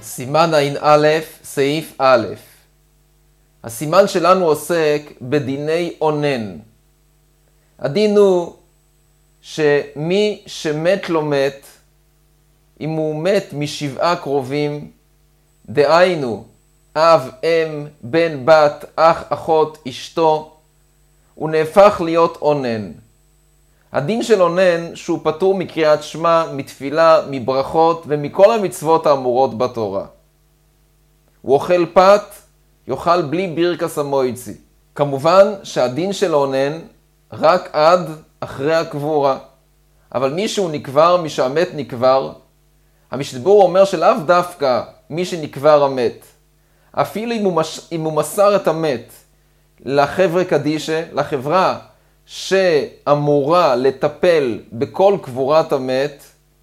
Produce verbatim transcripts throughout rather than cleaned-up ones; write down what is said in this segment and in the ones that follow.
סימן ע"א, סעיף א'. הסימן שלנו עוסק בדיני אונן. הדין הוא שמי שמת לא מת, אם הוא מת משבעה קרובים, דהיינו אב, אם, בן, בת, אח, אחות, אשתו, הוא נהפך להיות אונן. הדין של אונן שהוא פטור מקריאת שמע, מתפילה, מברכות ומכל המצוות האמורות בתורה. הוא אוכל פת, יאכל בלי בירקס המויצי. כמובן שהדין של אונן רק עד אחרי הקבורה. אבל מי שהוא נקבר, מי שהמת נקבר, המשתבור אומר שלאו דווקא מי שנקבר המת. אפילו אם הוא, מש... אם הוא מסר את המת לחברה קדישה, לחברה שאמורה לטפל בכל קבורת המת,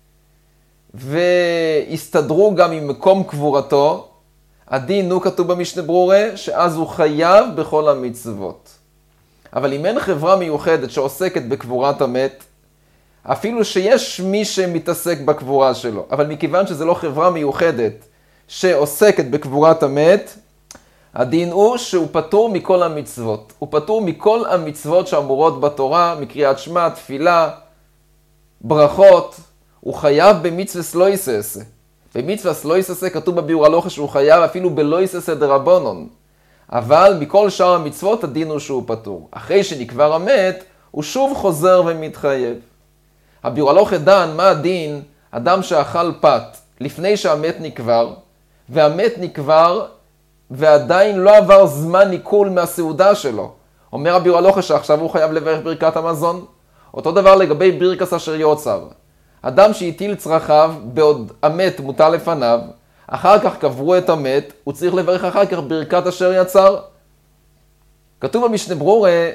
והסתדרו גם עם מקום קבורתו, הדין הוא כתוב במשנה ברורה שאז הוא חייב בכל המצוות. אבל אם אין חברה מיוחדת שעוסקת בקבורת המת, אפילו שיש מי שמתעסק בקבורה שלו, אבל מכיוון שזה לא חברה מיוחדת שעוסקת בקבורת המת, הדין הוא שהוא פטור מכל המצוות. הוא פטור מכל המצוות שאמורות בתורה, מקריאת שמע, תפילה, ברכות. הוא חייב במצווה סלויסס. במצווה סלויסס כתוב בביאור הלכה שהוא חייב אפילו בלויסס דרבנן. אבל מכל שאר המצוות הדין הוא שהוא פטור. אחרי שנקבר המת, הוא שוב חוזר ומתחייב. הביאור הלכה דן מה הדין אדם שאכל פת לפני שהמת נקבר, והמת נקבר ועדיין לא עבר זמן ניקול מהסעודה שלו. אומר הביאור הלכה שעכשיו הוא חייב לברך ברכת המזון. אותו דבר לגבי ברכס אשר יוצר. אדם שהטיל צרכיו בעוד המת מוטל לפניו, אחר כך קברו את המת, הוא צריך לברך אחר כך ברכת אשר יצר. כתוב במשנה ברורה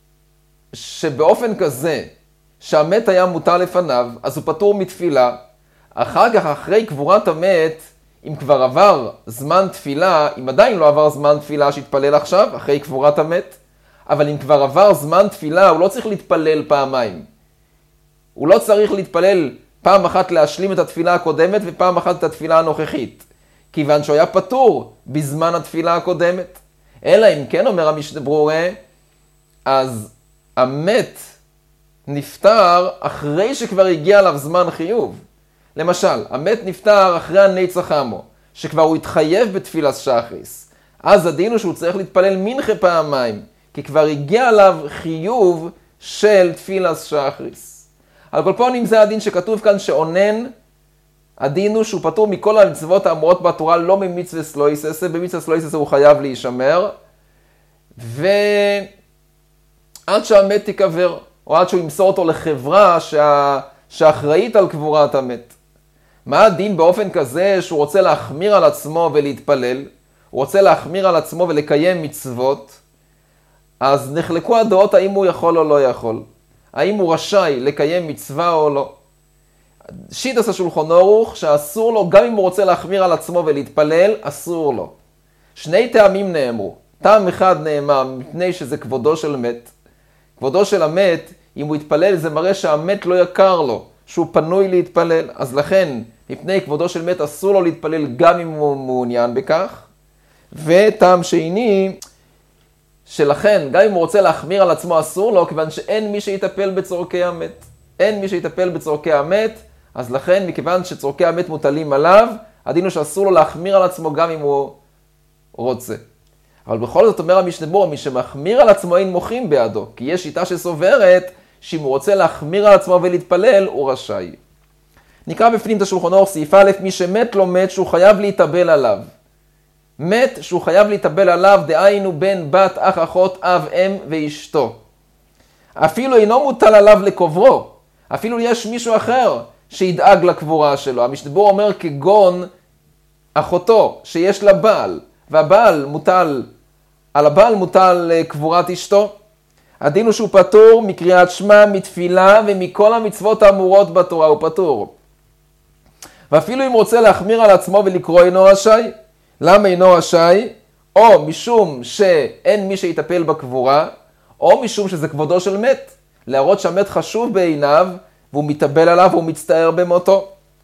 שבאופן כזה שהמת היה מוטל לפניו, אז הוא פטור מתפילה. אחר כך אחרי קבורת המת, אם כבר עבר זמן תפילה, אם עדיין לא עבר זמן תפילה שהתפלל עכשיו, אחרי קבורת המת, אבל אם כבר עבר זמן תפילה, הוא לא צריך להתפלל פעמיים. הוא לא צריך להתפלל פעם אחת להשלים את התפילה הקודמת, ופעם אחת את התפילה הנוכחית. כיוון שהוא היה פטור בזמן התפילה הקודמת. אלא אם כן, אומר המשנה ברורה, אז המת נפטר אחרי שכבר הגיע עליו זמן חיוב. למשל, המת נפטר אחרי הנצח עמו, שכבר הוא התחייב בתפילת שחריס. אז הדין הוא שהוא צריך להתפלל מנחה פעמיים, כי כבר הגיע עליו חיוב של תפילת שחריס. על כל פנים זה הדין שכתוב כאן שאונן, הדין הוא שהוא פטור מכל המצוות האמורות בתורה, לא ממצווה סלויסס, במצווה סלויסס הוא חייב להישמר, ועד שהמת יקבר, או עד שהוא ימסור אותו לחברה שה... שאחראית על קבורת המת. מה הדין באופן כזה שהוא רוצה להחמיר על עצמו ולהתפלל, הוא רוצה להחמיר על עצמו ולקיים מצוות, אז נחלקו הדעות האם הוא יכול או לא יכול. האם הוא רשאי לקיים מצווה או לא. שיטת השולחן ערוך שאסור לו, גם אם הוא רוצה להחמיר על עצמו ולהתפלל, אסור לו. שני טעמים נאמרו. טעם אחד נאמר מפני שזה כבודו של מת. כבודו של המת, אם הוא יתפלל, זה מראה שהמת לא יקר לו, שהוא פנוי להתפלל. אז לכן, מפני כבודו של מת, אסור לו להתפלל גם אם הוא מעוניין בכך. וטעם שני, שלכן, גם אם הוא רוצה להחמיר על עצמו, אסור לו, כיוון שאין מי שיטפל בצורכי המת. אין מי שיטפל בצורכי המת, אז לכן, מכיוון שצורכי המת מוטלים עליו, הדין הוא שאסור לו להחמיר על עצמו גם אם הוא רוצה. אבל בכל זאת אומר המשנה ברורה, מי שמחמיר על עצמו אין מוחים בעדו, כי יש שיטה שסוברת שאם הוא רוצה להחמיר על עצמו ולהתפלל, הוא רשאי. נקרא בפנים את השולחן ערוך, סעיף א', מי שמת לא מת שהוא חייב להתאבל עליו. מת שהוא חייב להתאבל עליו, דהיינו בן, בת, אח, אחות, אב, אם ואשתו. אפילו אינו מוטל עליו לקוברו, אפילו יש מישהו אחר שידאג לקבורה שלו. המשנה ברורה אומר כגון אחותו שיש לה בעל, והבעל מוטל, על הבעל מוטל קבורת אשתו. הדין הוא שהוא פטור מקריאת שמע, מתפילה ומכל המצוות האמורות בתורה הוא פטור. ואפילו אם רוצה להחמיר על עצמו ולקרוא אינו רשאי. למה אינו רשאי? או משום שאין מי שיטפל בקבורה, או משום שזה כבודו של מת. להראות שהמת חשוב בעיניו והוא מתאבל עליו והוא מצטער במותו.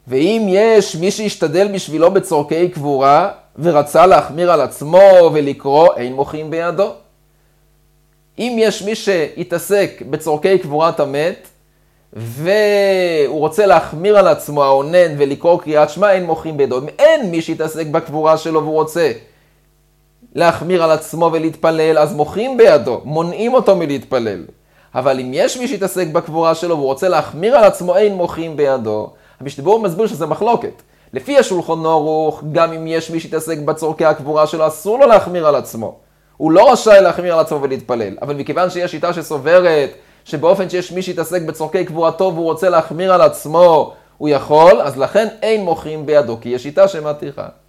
ואם יש מי שישתדל בשבילו בצורכי קבורה, ורצה להחמיר על עצמו ולקרוא, אין מוחים בידו. אם יש מי שיתעסק בצורכי קבורת המת, והוא רוצה להחמיר על עצמו העונן ולקרוא קריאת שמע, אין מוחים בידו. אם אין מי שיתעסק בקבורה שלו והוא רוצה להחמיר על עצמו ולהתפלל, אז מוחים בידו, מונעים אותו מלהתפלל. אבל אם יש מי שיתעסק בקבורה שלו והוא רוצה להחמיר על עצמו, אין מוחים בידו. המשנה ברורה מסביר שזה מחלוקת. לפי השולחן ערוך, גם אם יש מי שיתעסק בצורכי הקבורה שלו, אסור לו להחמיר על עצמו. הוא לא רשאי להחמיר על עצמו ולהתפלל. אבל מכיוון שיש שיטה שסוברת שבאופן שיש מי שיתעסק בצורכי קבורתו והוא רוצה להחמיר על עצמו, הוא יכול, אז לכן אין מוחים בידו, כי יש שיטה שמתירה.